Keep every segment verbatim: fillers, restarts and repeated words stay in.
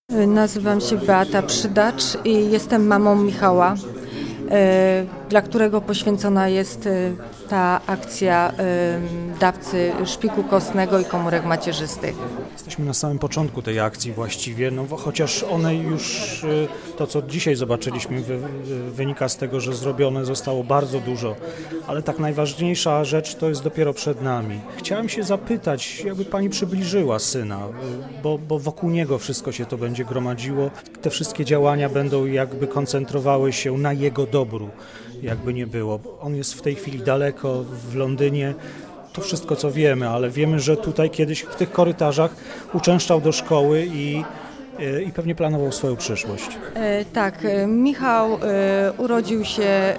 Nazywam się Beata Przydacz i jestem mamą Michała, dla którego poświęcona jest ta akcja dawcy szpiku kostnego i komórek macierzystych. Jesteśmy na samym początku tej akcji właściwie, no bo chociaż one już, to co dzisiaj zobaczyliśmy, wy, wynika z tego, że zrobione zostało bardzo dużo, ale tak najważniejsza rzecz to jest dopiero przed nami. Chciałem się zapytać, jakby Pani przybliżyła syna, bo, bo wokół niego wszystko się to będzie gromadziło, te wszystkie działania będą jakby koncentrowały się na jego dobru, jakby nie było. On jest w tej chwili daleko, w Londynie. To wszystko, co wiemy, ale wiemy, że tutaj kiedyś w tych korytarzach uczęszczał do szkoły i, i pewnie planował swoją przyszłość. E, tak, Michał e, urodził się e,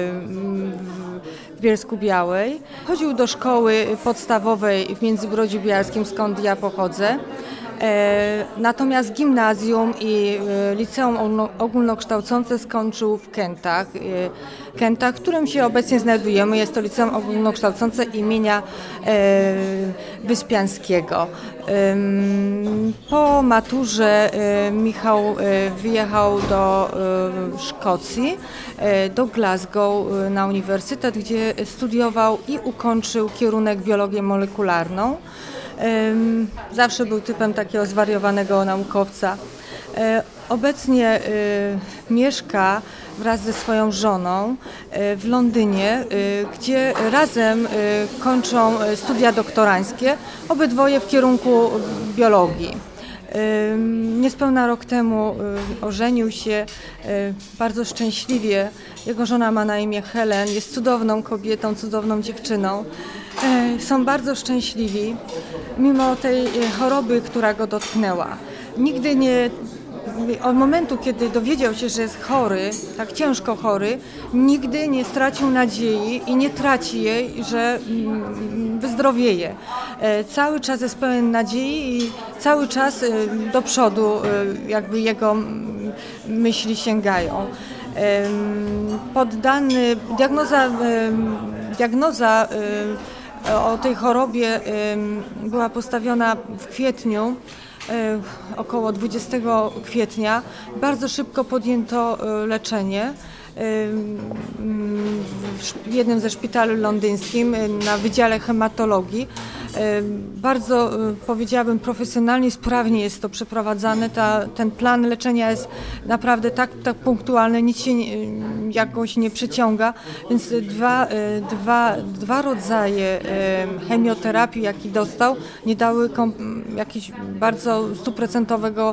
w Bielsku Białej. Chodził do szkoły podstawowej w Międzybrodziu Bielskim, skąd ja pochodzę. E, natomiast gimnazjum i e, liceum ogólnokształcące skończył w Kętach, e, Kętach, w którym się obecnie znajdujemy. Jest to liceum ogólnokształcące imienia e, Wyspiańskiego. E, po maturze e, Michał e, wyjechał do e, Szkocji, e, do Glasgow e, na uniwersytet, gdzie studiował i ukończył kierunek biologię molekularną. Zawsze był typem takiego zwariowanego naukowca. Obecnie mieszka wraz ze swoją żoną w Londynie, gdzie razem kończą studia doktoranckie, obydwoje w kierunku biologii. Niespełna rok temu ożenił się bardzo szczęśliwie. Jego żona ma na imię Helen, jest cudowną kobietą, cudowną dziewczyną. Są bardzo szczęśliwi, mimo tej choroby, która go dotknęła. Nigdy nie, od momentu, kiedy dowiedział się, że jest chory, tak ciężko chory, nigdy nie stracił nadziei i nie traci jej, że wyzdrowieje. Cały czas jest pełen nadziei i cały czas do przodu jakby jego myśli sięgają. Poddany, diagnoza, diagnoza o tej chorobie była postawiona w kwietniu, około dwudziestego kwietnia. Bardzo szybko podjęto leczenie w jednym ze szpitali londyńskim na Wydziale Hematologii. Bardzo, powiedziałabym, profesjonalnie, sprawnie jest to przeprowadzane. Ta, ten plan leczenia jest naprawdę tak, tak punktualny, nic się nie, jakoś nie przeciąga, więc dwa, dwa, dwa rodzaje chemioterapii, jaki dostał, nie dały kom, jakiegoś bardzo stuprocentowego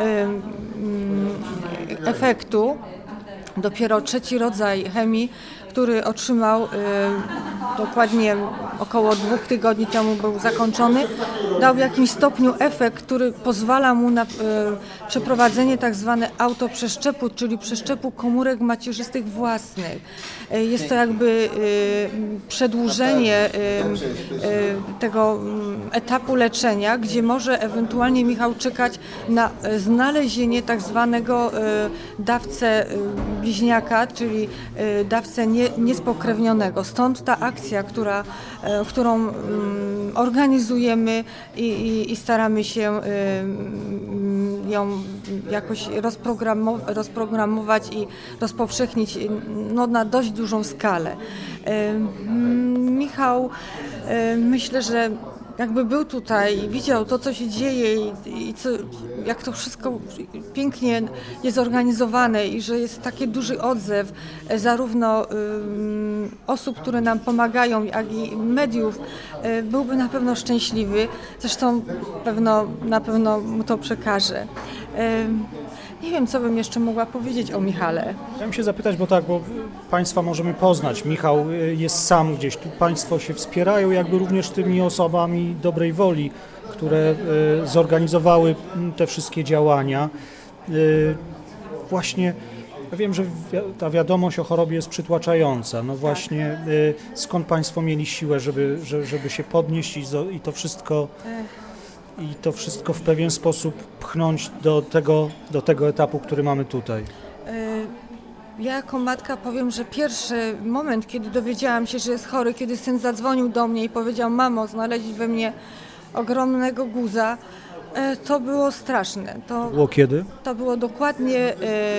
efektu. Dopiero trzeci rodzaj chemii, który otrzymał y, dokładnie około dwóch tygodni temu, był zakończony, dał w jakimś stopniu efekt, który pozwala mu na y, przeprowadzenie tak zwane autoprzeszczepu, czyli przeszczepu komórek macierzystych własnych. Y, jest to jakby y, przedłużenie y, y, tego y, etapu leczenia, gdzie może ewentualnie Michał czekać na znalezienie tak zwanego y, dawcę y, bliźniaka, czyli y, dawcę nie niespokrewnionego. Stąd ta akcja, która, którą um, organizujemy i, i, i staramy się um, ją jakoś rozprogramow- rozprogramować i rozpowszechnić no, na dość dużą skalę. Um, Michał, um, myślę, że jakby był tutaj i widział to, co się dzieje i, i co, jak to wszystko pięknie jest zorganizowane i że jest taki duży odzew zarówno y, osób, które nam pomagają, jak i mediów, y, byłby na pewno szczęśliwy. Zresztą pewno, na pewno mu to przekażę. Y, Nie wiem, co bym jeszcze mogła powiedzieć o Michale. Chciałem się zapytać, bo tak, bo Państwa możemy poznać. Michał jest sam gdzieś, tu Państwo się wspierają jakby również tymi osobami dobrej woli, które zorganizowały te wszystkie działania. Właśnie ja wiem, że ta wiadomość o chorobie jest przytłaczająca. No właśnie, skąd Państwo mieli siłę, żeby, żeby się podnieść i to wszystko... i to wszystko w pewien sposób pchnąć do tego, do tego etapu, który mamy tutaj? Ja jako matka powiem, że pierwszy moment, kiedy dowiedziałam się, że jest chory, kiedy syn zadzwonił do mnie i powiedział: mamo, znaleźli we mnie ogromnego guza, E, To było straszne. To, Było kiedy? to było dokładnie e,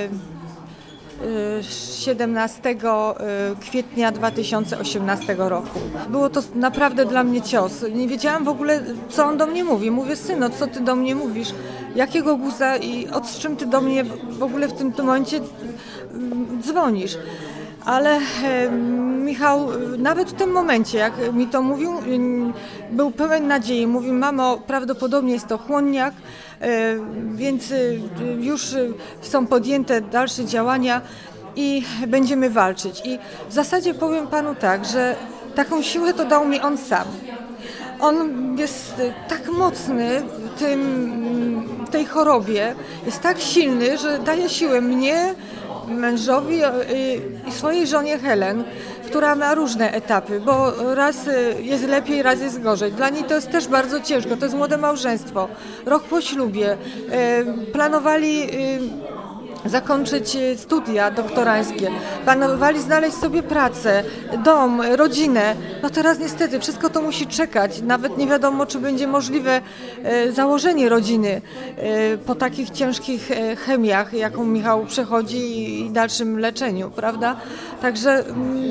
e, siedemnastego kwietnia dwa tysiące osiemnastego roku. Było to naprawdę dla mnie cios. Nie wiedziałam w ogóle, co on do mnie mówi. Mówię, syno, co ty do mnie mówisz? Jakiego guza i od z czym ty do mnie w ogóle w tym momencie dzwonisz? Ale e, Michał nawet w tym momencie, jak mi to mówił, był pełen nadziei. Mówił, mamo, prawdopodobnie jest to chłonniak, e, więc e, już są podjęte dalsze działania i będziemy walczyć. I w zasadzie powiem panu tak, że taką siłę to dał mi on sam. On jest tak mocny w, tym, w tej chorobie, jest tak silny, że daje siłę mnie, mężowi i swojej żonie Helen, która ma różne etapy, bo raz jest lepiej, raz jest gorzej. Dla niej to jest też bardzo ciężko, to jest młode małżeństwo. Rok po ślubie, planowali zakończyć studia doktorańskie, planowali znaleźć sobie pracę, dom, rodzinę. No teraz niestety wszystko to musi czekać. Nawet nie wiadomo, czy będzie możliwe założenie rodziny po takich ciężkich chemiach, jaką Michał przechodzi i dalszym leczeniu, prawda? Także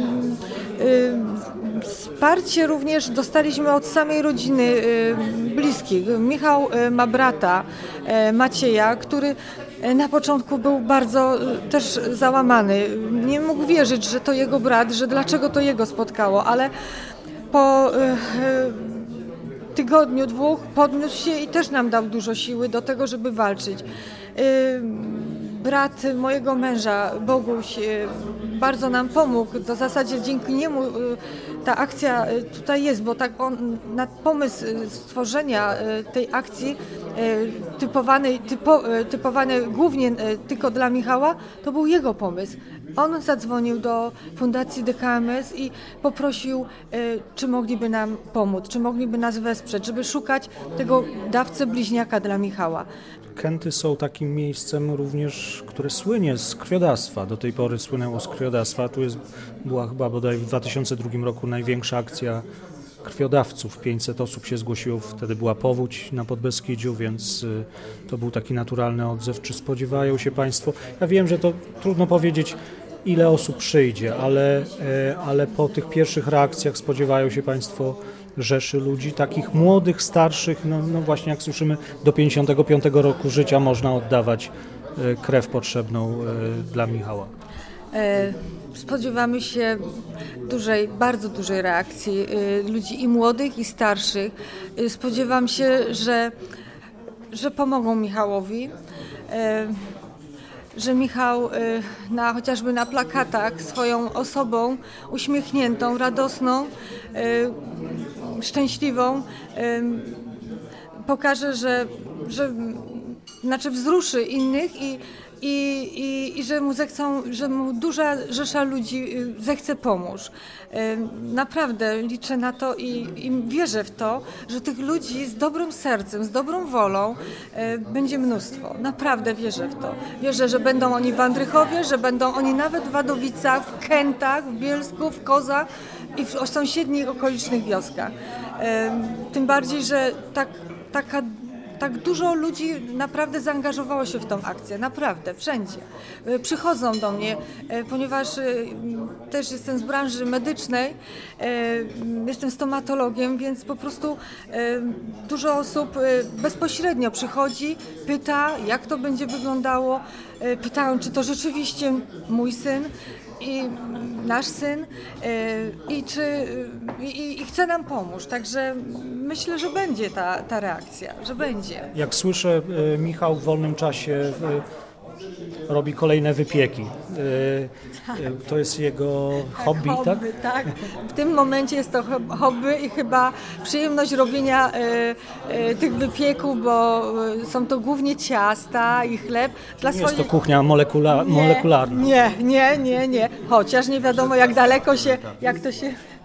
wsparcie również dostaliśmy od samej rodziny bliskich. Michał ma brata Macieja, który na początku był bardzo też załamany. Nie mógł wierzyć, że to jego brat, że dlaczego to jego spotkało, ale po tygodniu, dwóch podniósł się i też nam dał dużo siły do tego, żeby walczyć. Brat mojego męża, Boguś, bardzo nam pomógł. W zasadzie dzięki niemu ta akcja tutaj jest, bo tak on, na pomysł stworzenia tej akcji typowanej, typo, typowanej głównie tylko dla Michała, to był jego pomysł. On zadzwonił do Fundacji D K M S i poprosił, czy mogliby nam pomóc, czy mogliby nas wesprzeć, żeby szukać tego dawcę bliźniaka dla Michała. Kęty są takim miejscem również, które słynie z krwiodawstwa. Do tej pory słynęło z krwiodawstwa. Tu jest, była chyba bodaj w dwa tysiące drugim roku największa akcja krwiodawców. pięćset osób się zgłosiło, wtedy była powódź na Podbeskidziu, więc to był taki naturalny odzew. Czy spodziewają się Państwo? Ja wiem, że to trudno powiedzieć, ile osób przyjdzie, ale, ale po tych pierwszych reakcjach spodziewają się Państwo rzeszy ludzi, takich młodych, starszych, no, no właśnie jak słyszymy, do pięćdziesiątego piątego roku życia można oddawać krew potrzebną dla Michała. Spodziewamy się dużej, bardzo dużej reakcji ludzi i młodych, i starszych. Spodziewam się, że, że pomogą Michałowi, że Michał na, chociażby na plakatach swoją osobą uśmiechniętą, radosną, szczęśliwą pokaże, że, że znaczy wzruszy innych i I, i, i że mu zechcą, że mu duża rzesza ludzi zechce pomóż. Naprawdę liczę na to i, i wierzę w to, że tych ludzi z dobrym sercem, z dobrą wolą będzie mnóstwo. Naprawdę wierzę w to. Wierzę, że będą oni w Andrychowie, że będą oni nawet w Wadowicach, w Kętach, w Bielsku, w Kozach i w sąsiednich okolicznych wioskach. Tym bardziej, że tak, taka Tak dużo ludzi naprawdę zaangażowało się w tą akcję, naprawdę, wszędzie. Przychodzą do mnie, ponieważ też jestem z branży medycznej, jestem stomatologiem, więc po prostu dużo osób bezpośrednio przychodzi, pyta, jak to będzie wyglądało, pytają, czy to rzeczywiście mój syn i nasz syn i, czy, i, i chce nam pomóc. Także myślę, że będzie ta, ta reakcja, że będzie. Jak słyszę, Michał w wolnym czasie robi kolejne wypieki. To jest jego tak, hobby, hobby, tak? tak? W tym momencie jest to hobby i chyba przyjemność robienia tych wypieków, bo są to głównie ciasta i chleb. Dla Nie swoich... jest to kuchnia molekula... nie, molekularna. Nie, nie, nie, nie. Chociaż nie wiadomo jak daleko się, jak to się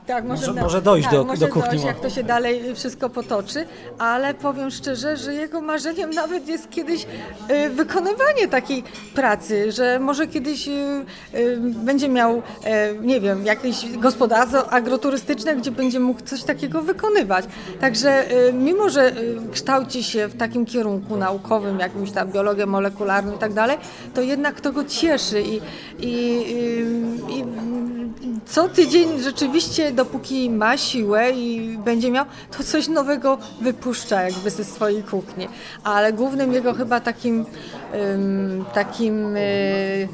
Tak, Może- na- może dojść tak, do- może do kuchni. dojść, jak to się dalej wszystko potoczy, ale powiem szczerze, że jego marzeniem nawet jest kiedyś y, wykonywanie takiej pracy, że może kiedyś y, y, będzie miał, y, nie wiem, jakieś gospodarstwo agroturystyczne, gdzie będzie mógł coś takiego wykonywać. Także y, mimo, że y, kształci się w takim kierunku naukowym, jakimś tam biologię molekularną i tak dalej, to jednak to go cieszy i, i, y, i co tydzień rzeczywiście, dopóki ma siłę i będzie miał, to coś nowego wypuszcza jakby ze swojej kuchni. Ale głównym jego chyba takim, ym, takim yy,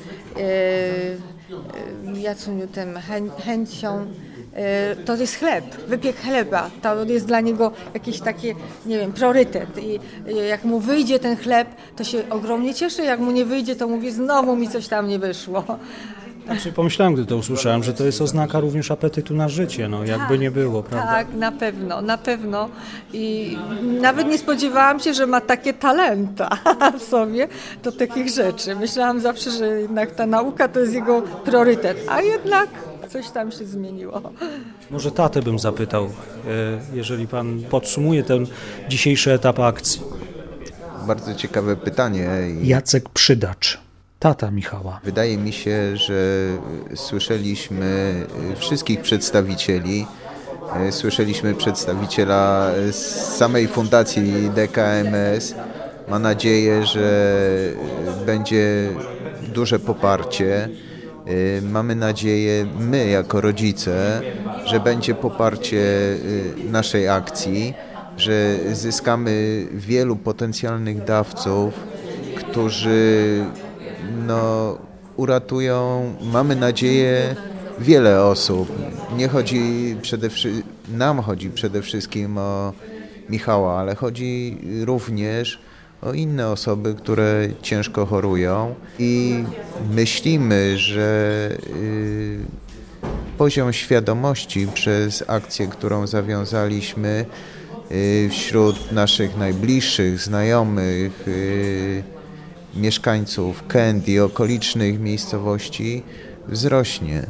yy, Jacuniu, tym chę, chęcią yy, to jest chleb, wypiek chleba. To jest dla niego jakiś taki, nie wiem, priorytet. I yy, jak mu wyjdzie ten chleb, to się ogromnie cieszy. Jak mu nie wyjdzie, to mówi, znowu mi coś tam nie wyszło. Tak sobie pomyślałem, gdy to usłyszałem, że to jest oznaka również apetytu na życie, no jakby nie było, prawda? Tak, na pewno, na pewno. I nawet nie spodziewałam się, że ma takie talenta w sobie do takich rzeczy. Myślałam zawsze, że jednak ta nauka to jest jego priorytet, a jednak coś tam się zmieniło. Może tatę bym zapytał, e, jeżeli pan podsumuje ten dzisiejszy etap akcji. Bardzo ciekawe pytanie. I Jacek Przydacz, tata Michała. wydaje mi się, że słyszeliśmy wszystkich przedstawicieli. Słyszeliśmy przedstawiciela z samej Fundacji D K M S. Mam nadzieję, że będzie duże poparcie. Mamy nadzieję, my jako rodzice, że będzie poparcie naszej akcji, że zyskamy wielu potencjalnych dawców, którzy no, uratują, mamy nadzieję, wiele osób. Nie chodzi przede wszystkim, nam chodzi przede wszystkim o Michała, ale chodzi również o inne osoby, które ciężko chorują i myślimy, że y, poziom świadomości przez akcję, którą zawiązaliśmy y, wśród naszych najbliższych, znajomych, y, mieszkańców Kęt i okolicznych miejscowości wzrośnie.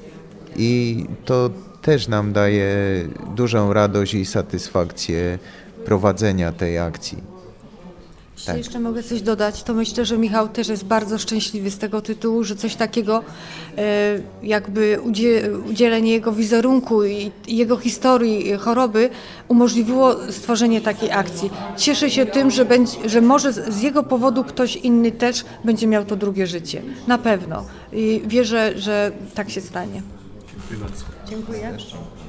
I to też nam daje dużą radość i satysfakcję prowadzenia tej akcji. Jeśli tak. jeszcze mogę coś dodać, to myślę, że Michał też jest bardzo szczęśliwy z tego tytułu, że coś takiego e, jakby udzielenie jego wizerunku i jego historii choroby umożliwiło stworzenie takiej akcji. Cieszę się tym, że, będzie, że może z jego powodu ktoś inny też będzie miał to drugie życie. Na pewno. I wierzę, że tak się stanie. Dziękuję bardzo. Dziękuję.